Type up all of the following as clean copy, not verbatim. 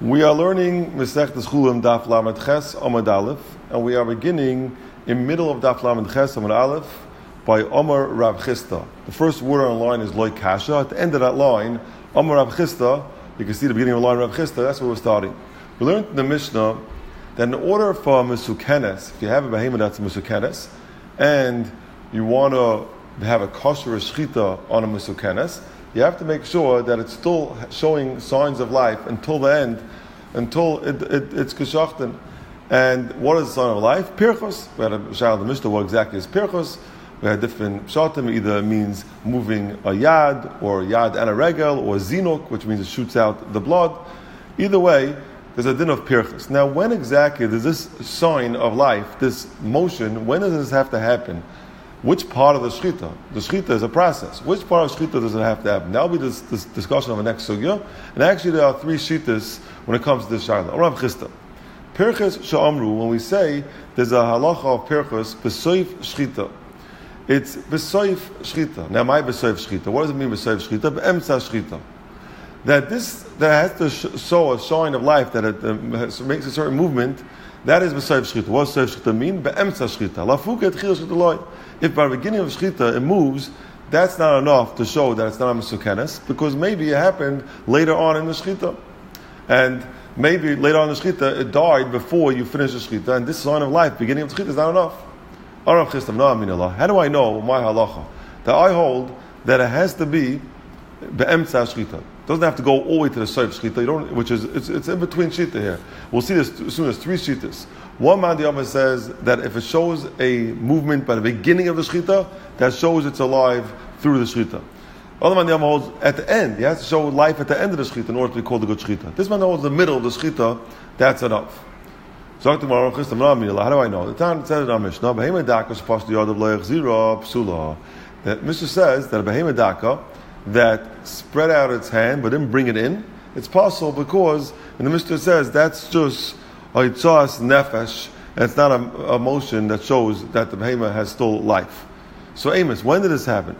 We are learning Masechtas Chulim Daf Lamed Ches Amud Aleph, and we are beginning in middle of Daf Lamed Ches Amud Aleph by Amar Rav Chisda. The first word on the line is Loi Kasha. At the end of that line, Amar Rav Chisda, you can see the beginning of the line Rav Chisda, that's where we're starting. We learned in the Mishnah that in order for Mesukenes, if you have a behemoth that's Mesukenes, and you want to have a kosher shchita on a Mesukenes, you have to make sure that it's still showing signs of life until the end, until it's geschachten. And what is the sign of life? Pirchos. We had a child in the Mishnah, what exactly is Pirchos? We had different pshatim, either it means moving a yad, or yad and a regel, or zinuk, which means it shoots out the blood. Either way, there's a din of Pirchos. Now, when exactly does this sign of life, this motion, when does this have to happen? Which part of the shchita? The shchita is a process. Which part of shchita does it have to happen? That will be this discussion of the next sugya. And actually, there are three shitas when it comes to this shayla. Rav Chisda. Pirchos she'amru, when we say there's a halacha of Pirchos, b'soif shchita. It's b'soif shchita. Now, my b'soif shchita. What does it mean b'soif shchita? B'emtza shchita. That has to show a sign of life, that it makes a certain movement. That is b'soif shchita. What does b'soif shchita mean? B'emtza shchita. Lafuka etchil shchita loy. If by the beginning of shchita it moves, that's not enough to show that it's not a mesukenes, because maybe it happened later on in the shchita, and maybe later on in the shchita it died before you finished the shchita, and this sign of life, beginning of shchita, is not enough. How do I know my halacha? That I hold that it has to be be'emtza shchita. It doesn't have to go all the way to the soif shchita. You don't, which is it's in between shchita here. We'll see this as soon as three shitas. One man the other says that if it shows a movement by the beginning of the shchita, that shows it's alive through the shchita. Other man the other holds at the end. He has to show life at the end of the shchita in order to be called a good shchita. This man holds the middle of the shchita. That's enough. So how do I know? The time says in our Mishnah, that Mishnah says that a behemoth daka that spread out its hand but didn't bring it in, it's possible because, and the Mishnah says that's just Oitzas nefesh, and it's not a motion that shows that the behemoth has still life. So Amos, when did this happen?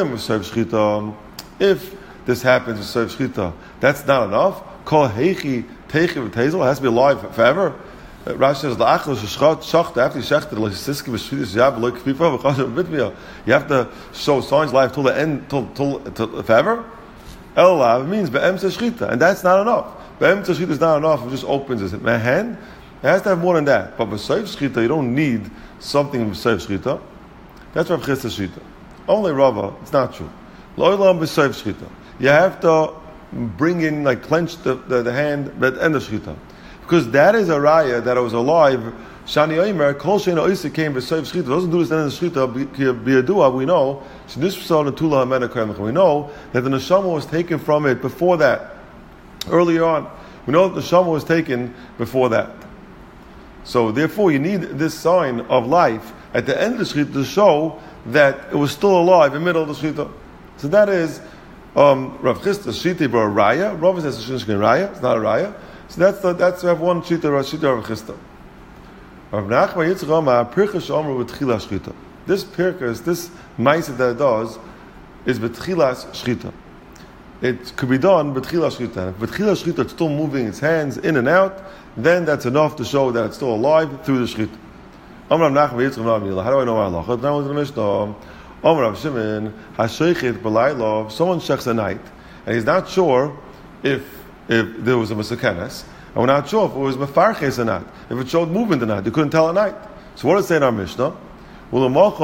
If this happens with serve shchita, that's not enough. Kol heichi teichi v'tezel, it has to be alive forever. Rashi says la'achel shachta after shechted l'siski v'shvitis yab loy kfifa v'chashem vitmiyah. You have to show signs of life till the end, till forever. Elav means be'emtza shchita, and that's not enough. Be'emtza shchita is not enough. It just opens his hand. It has to have more than that. But b'soif shchita, you don't need something b'soif shchita. That's Rav Chisda's shchita. Only Rava, it's not true. Lo'olam b'soif shchita. You have to bring in, like clench the hand at the end of shchita. Because that is a raya that it was alive. Shani Omer, Kol Shein Oisik came b'soif shchita. It doesn't do this in the shchita. B'yadua, we know. We know that the neshama was taken from it before that. Earlier on, we know that the neshama was taken before that. So therefore, you need this sign of life at the end of the shchita to show that it was still alive in the middle of the shchita. So that is Rav Chisda's shita b'ra raya. Rav says it's a raya. It's not a raya. So that's we have one shita Rav Chisda. Rav Nachman Yitzchak Amar Pirchos she'amru b'tchilas shchita. This pirchos, this ma'aseh that it does, is b'tchilas shchita. It could be done b'tchilas shchita. If b'tchilas shchita it's still moving its hands in and out, then that's enough to show that it's still alive through the shchita. Amar Rav Nachman Yitzchak Amar, how do I know my halacha? Now in the Mishnah, Amar Rav Shimon hasheichit b'layla. Someone shechs at night, and he's not sure if there was a mesukenes, and we're not sure if it was mefarches or not. If it showed movement or not, you couldn't tell at night. So what does it say in our Mishnah? If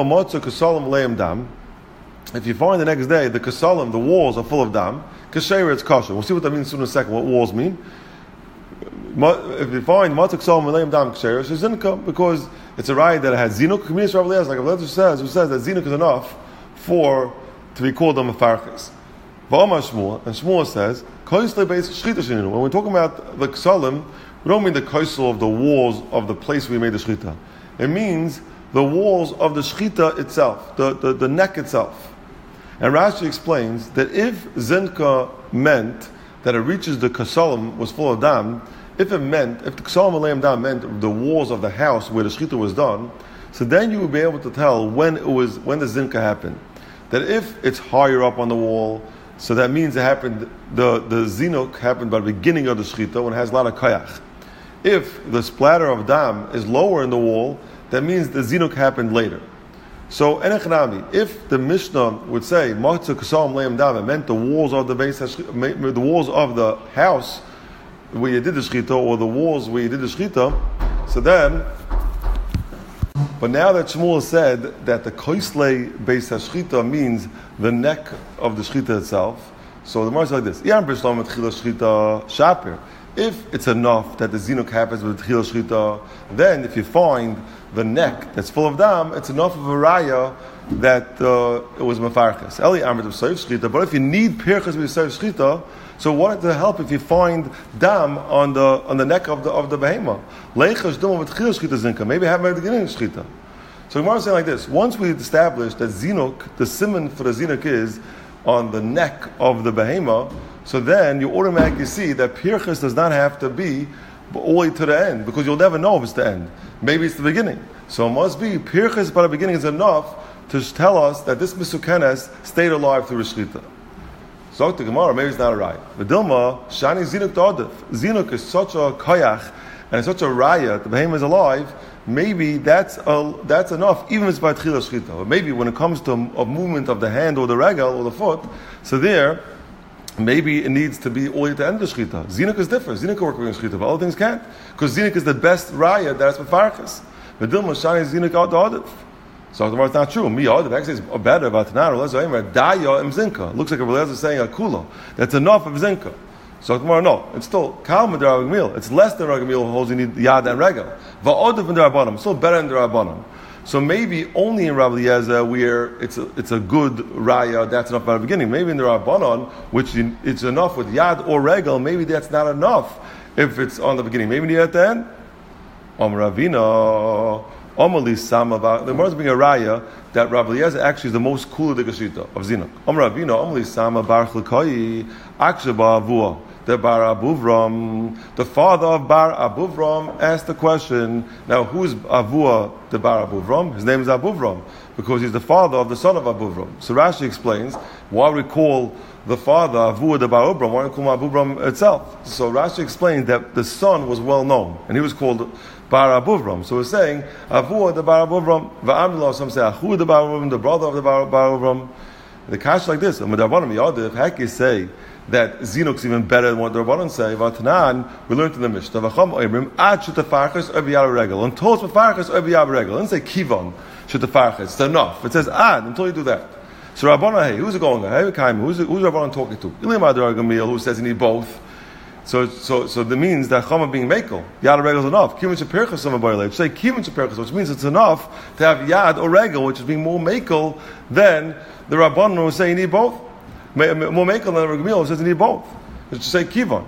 you find the next day the kasalim, the walls are full of dam, kasher it's kosher. We'll see what that means soon in a second. What walls mean? If you find matzah kasalim leim dam kasher, it's zinka, because it's a raya that it has zinuk. Communist Rav Eliezer, like Rav Eliezer says, who says that zinuk is enough to be called a mefarches. V'amar Shmuel, and Shmuel says, when we're talking about the kasalim, we don't mean the kaisel of the walls of the place we made the shchita. It means the walls of the shchita itself, the neck itself. And Rashi explains that if zinka meant that it reaches the kasalim was full of dam, if the kasalim alayim dam meant the walls of the house where the shchita was done, so then you would be able to tell when the zinka happened. That if it's higher up on the wall, So that means it happened, the zinuk happened by the beginning of the shechita when it has a lot of koyach. If the splatter of dam is lower in the wall, that means the zinuk happened later. So, enechanami, if the Mishnah would say, Machzah Kasam Leim Dam, it meant the walls of the walls of the house where you did the shechita, or the walls where you did the shechita, so then, but now that Shmuel said that the Koislei Beis HaShchita means the neck of the shechita itself, so the Gemara is like this, if it's enough that the zinuk happens with the Tchila Shchita, then if you find the neck that's full of dam, it's enough of a raya that it was mefarches. Eli amrit of Soif Shchita, but if you need pirchas with Soif Shchita, so what to help if you find dam on the neck of the behema? Leichas dum with Tchila Shchita zinka. Maybe have it at the beginning of Shchita. So Gemara is saying like this: once we established that zinuk, the siman for the zinuk is on the neck of the behema, so then you automatically see that pirchas does not have to be all the way to the end, because you'll never know if it's the end. Maybe it's the beginning. So it must be pirchas by the beginning is enough to tell us that this Misukenes stayed alive through Rishchita. So the Gemara, maybe it's not right. But Dilma, Shani Zinuk Ta'odif. Zinuk is such a koyach and it's such a raya, the behemoth is alive, maybe that's enough, even if it's by Tchila Shchita. But maybe when it comes to a movement of the hand or the regel or the foot, so there, maybe it needs to be all the way to the end of the shechita. Zinuk is different. Zinuk can work with shechita, but other things can't. Because zinuk is the best raya that's mefarches. But Dilma Shani Zinuk out the Adif. So the it's not true. Me Adif actually is better about Tanar. Daya im Zinka. Looks like a Relez is saying a kula. That's enough of Zinka. So tomorrow, no. It's still Kalma the Ragmil. It's less than Ragmil holds you need Yad and Regel. Va'odif in the Rabbanim. Still better than the Rabbanim. So maybe only in Rabbi Eliezer where it's a good raya, that's enough by the beginning. Maybe in the Rabbanon, which it's enough with Yad or Regel, maybe that's not enough if it's on the beginning. Maybe at the end. Ravina, the Gemara is being a raya that Rabbi Eliezer actually is the most cool of the Geshita of Zinuk. Ravina, Sama Bar Chlukai, Akshaba Avua. The Bar Abuvram, the father of Bar Abuvram, asked the question, now who's Avua, the Bar Abuvram? His name is Abuvram, because he's the father of the son of Abuvram. So Rashi explains, why we call the father Avua the Bar Abuvram, why we call him Abuvram itself? So Rashi explains that the son was well known, and he was called Bar Abuvram. So we're saying, Avua the Bar Abuvram, Va'amdullah, some say, Achu the Bar Abuvram, the brother of the Bar Abuvram. The kash like this, how can you say that Zinuk's even better than what the Rabbanon say? Vatanan, we learned in the Mishnah. Until it's mefarches regel. It doesn't say kivon shetafarches. It's enough. It says ad until you do that. So Rabbanon, hey, who's it going? Hey, who's Rabbanon talking to? Ilimad Gamil, who says you need both. So that means that Chama being mekel, yad or regel is enough. Kivon sheperches some about say kivon sheperches, which means it's enough to have yad or regel, which is being more mekel than the Rabbanon who say you need both. More mekel than the Gamil says you need both. It's to say kivon.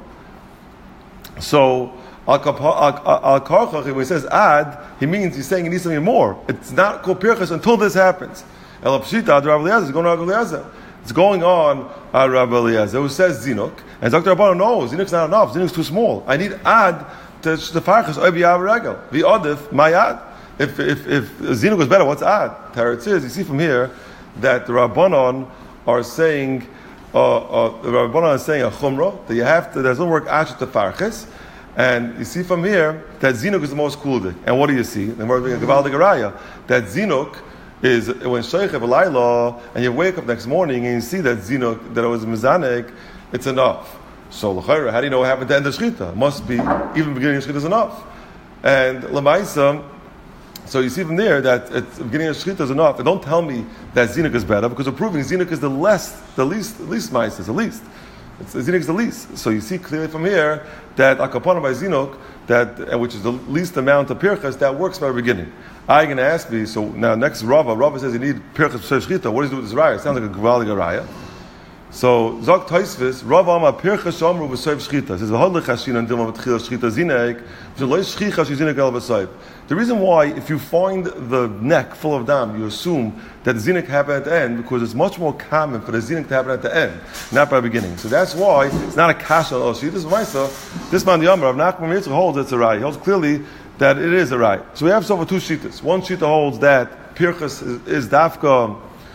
So al karchach, when he says ad, he means he's saying he needs something more. It's not called pirchas until this happens. El pshita ad Rav Eliezer is going to Rav Eliezer. It's going on Rav Eliezer who says zinuk, and Dr. Rabbanon knows zinuk's not enough. Zinuk's too small. I need ad to the farchas obi yav regel. The odif my ad. If zinuk is better, what's ad? Teretz is, you see from here that the Rabbanon are saying, the Rabbanon is saying a chumrah that you have to. There's no work ashet to farches, and you see from here that zinuk is the most kuldik. And what do you see? And we're doing a gevaldik araya that zinuk is when sheichev alayla, and you wake up next morning and you see that zinuk that it was mizanek, it's enough. So l'chayra, how do you know what happened to end the shechita? It must be even beginning of shechita is enough. And l'maisa. So you see from there that at the beginning of Shechita is enough. And don't tell me that Zinuk is better, because we're proving Zinuk is the least mice is the least. Zinuk is the least. So you see clearly from here that Akapana by Zinuk, which is the least amount of Pirchas, that works by the beginning. I'm going to ask me, so now next Rava says you need Pirchas for Shechita. What does he do with this raya? It sounds like a Gvalig raya. So Zok Taisvis, Rav Amar Pirchas Shomru v'Soif Shchita. It says v'Hodlech Hashina and Dilma v'Tchila Shchita Zinek v'Lo Shchicha Shizinek El v'Soif. The reason why, if you find the neck full of dam, you assume that the zinik happened at the end, because it's much more common for the zinik to happen at the end, not by the beginning. So that's why it's not a kasha al shi. This man the Yamar of Nachman Yitzchak holds it's a rai. He holds clearly that it is a rai. So we have so far two shitas. One shita holds that Pirchas is dafka.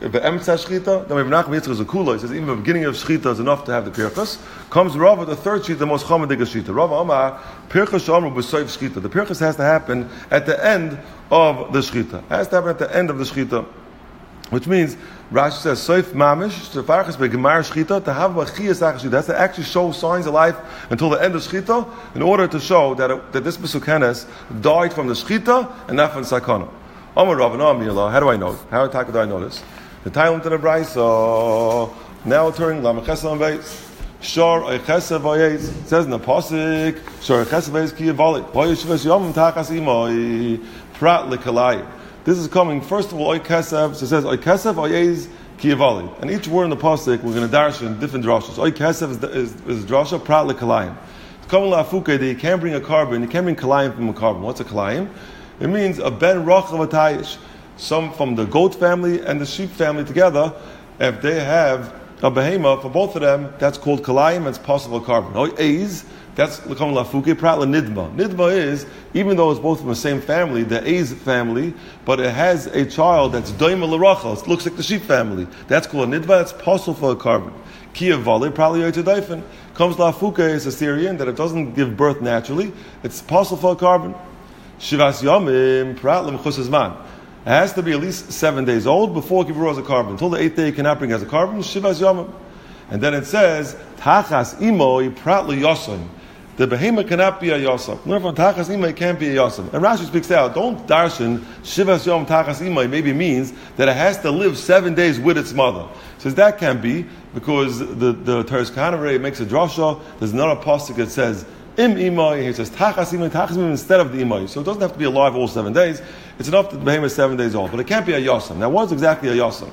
Be'emtza Shchita, then Rav Nachman Yitzchak is a kula. He says even the beginning of Shchita is enough to have the Pirchas. Comes Rava, the third Shchita, the most chamadig Shchita. Rava Amar, Pirchas Shamru B'Soif Shchita. The Pirchas has to happen at the end of the Shchita. It has to happen at the end of the Shchita. Which means, Rashi says, Soif Mamish, Shefarchas Be'Gemar Shchita, to have B'Chiyas Ach Shchita. That's to actually show signs of life until the end of Shchita, in order to show that this Besukenes died from the Shchita and not from Sakana. Amar Rav Amir, how do I know? How do I know this? The Thailand to the Brayso. Now turning Lamachesa and Beis. Shor Eichesa Vayez. It says in the Pasuk, Shor Eichesa Vayez Ki Yavali. Vayeshivas Yom Tachas Imoi. Prat Lekalai. This is coming, first of all, Oikesev. So it says, Oikesev Oyez Ki Yavali. And each word in the Pasuk, we're going to darshan in different drashas. Oikesev is drasha, Prat Lekalayim. It's coming Lafuke that you can't bring a carbon, you can't bring Kalayim from a carbon. What's a Kalayim? It means a Ben Rochav Atayish. Some from the goat family and the sheep family together, if they have a behema, for both of them, that's called kalayim, it's possible carbon. Eiz, that's l'kom lafuke, prat l'nidma. Nidma is, even though it's both from the same family, the Eiz family, but it has a child that's doima l'rachel, it looks like the sheep family. That's called a nidma, that's possible for a carbon. Kia vale, probably yoytadaifen. Comes lafuke is a Syrian, that it doesn't give birth naturally, it's possible for a carbon. Shivas yomim, prat l'mchusazman. It has to be at least 7 days old before Kippur as a carbon. Until the 8th day, you cannot bring as a carbon. Shivas yomim. And then it says, Tachas imoi prat l'yosam. The behema cannot be a yosam. Learn from Tachas imoi, it can't be a yosam. And Rashi speaks out, don't darshan Shivas yom Tachas imoi maybe means that it has to live 7 days with its mother. Says that can't be, because the Teres Kanare makes a drasha. There's another pasuk that says, Im imoi, he says Tachas imoi instead of the imoi. So it doesn't have to be alive all 7 days. It's enough that the behemoth is 7 days old, but it can't be a yosam. Now, what's exactly a yosam?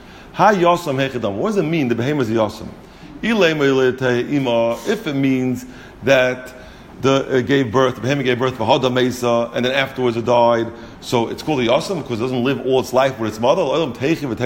Ha yosam hechidam. What does it mean the behemoth is a yosam? If it means that the behemoth gave birth for Hada Mesa, and then afterwards it died, so it's called a yosam because it doesn't live all its life with its mother. There's no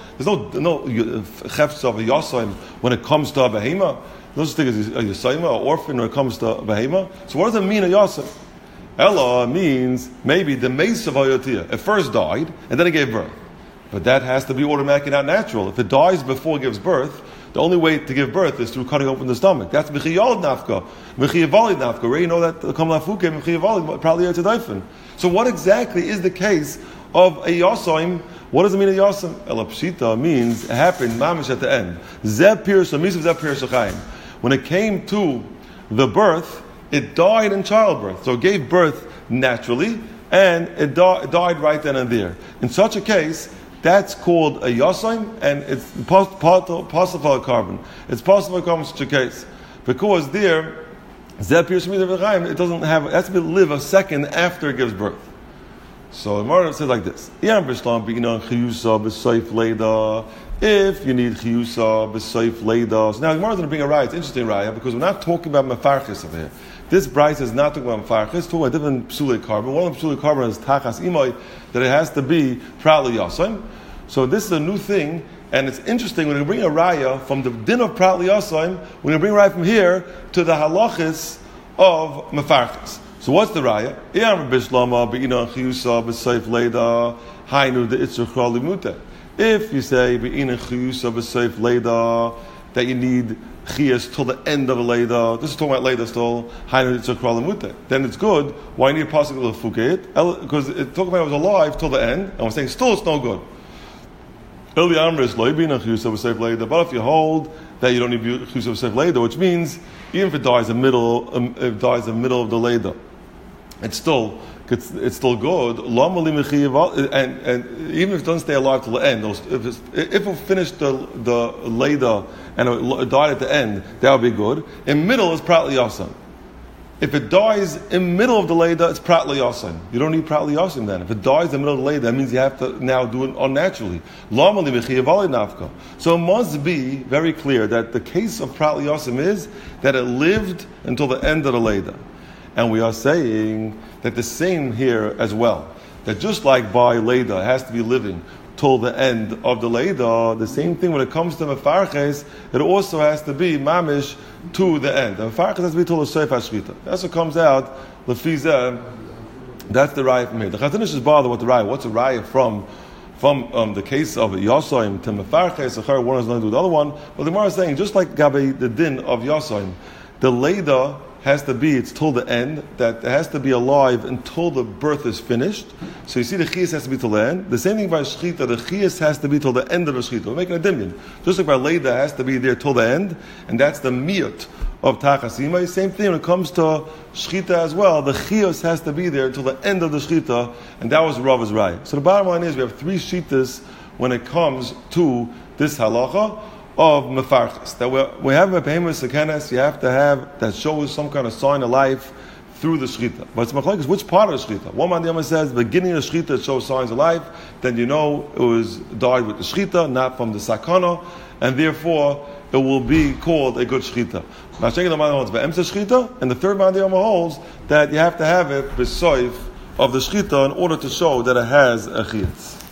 chefs of a yosam when it comes to a behemoth. No such thing as a yosama, or orphan, when it comes to a behemoth. So what does it mean a yosam? Ella means maybe the mace of Hayotia. It first died, and then it gave birth. But that has to be automatically not natural. If it dies before it gives birth, the only way to give birth is through cutting open the stomach. That's Mechiyalid Nafka. Mechiyavali Nafka. Right? You know that Kam Lafuke, Mechiyavali, probably Yotadaifen. So what exactly is the case of a Yosaim? What does it mean a Yosam? Ella Pshita means it happened, mamish at the end. Zeb Pirsa, Misav Zeb Pirsa Chaim. When it came to the birth, it died in childbirth. So it gave birth naturally, and it died right then and there. In such a case, that's called a yosayim, and it's possible for a carbon. It's possible for carbon in such a case. Because there, it doesn't have, it has to live a second after it gives birth. So the Gemara says like this. If you need chiyusa b'soif leida. So now the Gemara is going to bring a raya. It's interesting raya because we're not talking about mefarchis over here. This brayso is not talking about mefarchis. It's talking about different psulei carbon. One of the psulei carbon is tachas imoi, that it has to be prat l'yasayim. So this is a new thing, and it's interesting. We're going to bring a raya from the din of prat l'yasayim. We're going to bring a raya from here to the halachis of mefarchis. So what's the raya? If you say that you need chiyas till the end of a leda, this is talking about leda still, then it's good. Why need a pasuk of fuket? Because it's talking about it was alive till the end, and we're saying still it's no good. But if you hold that you don't need chiyus of seif leda, which means even if it dies in the middle of the leda, it's still good. And even if it doesn't stay alive till the end, if it finished the leda and it died at the end, that would be good. In middle is prat l'yasam. If it dies in middle of the leda, it's prat l'yasam. You don't need prat l'yasam then. If it dies in the middle of the leda, that means you have to now do it unnaturally. So it must be very clear that the case of prat l'yasam is that it lived until the end of the leda. And we are saying that the same here as well. That just like by Leda, it has to be living till the end of the Leda, the same thing when it comes to Mefarches, it also has to be Mamish to the end. And Mefarches has to be till the Seif HaShrita. That's what comes out, Lefizeh, that's the raya from here. The Chazon Ish is bothered with the raya. What's a raya from from the case of Yosaim to Mefarches, one is going to do the other one. But the Gemara is saying, just like Gabi, the din of Yosaim, the Leda has to be, it's till the end, that it has to be alive until the birth is finished. So you see the Chiyas has to be till the end. The same thing by Shechita, the Chiyas has to be till the end of the Shechita. We're making a dimyan. Just like by Leda has to be there till the end, and that's the miyut of Tachasima. Same thing when it comes to Shechita as well, the Chiyas has to be there until the end of the Shechita, and that was Rav's Rai. So the bottom line is we have 3 Shitas when it comes to this halacha of mefarches. That we have a behemoth sekenes, you have to have that shows some kind of sign of life through the shechita. But it's machlokes which part of the shechita. One man the Yama says the beginning of the shechita it shows signs of life, then you know it was died with the shechita, not from the sakana, and therefore it will be called a good shechita. Now Shekhet the man holds be'emsa shechita, and the third man the Yama holds that you have to have it b'soif of the shechita in order to show that it has a chiyutz.